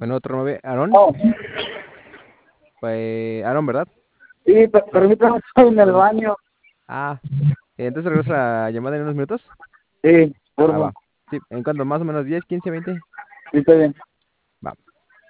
Bueno, otro 9, Aarón. No, Aarón, ¿verdad? sí, Per- permítame, estoy en el permi- baño. ah, entonces regresa la llamada en unos minutos. Sí, por Va, favor. va. Sí, ¿en cuánto? Más o menos 10, 15, 20. Sí, está bien.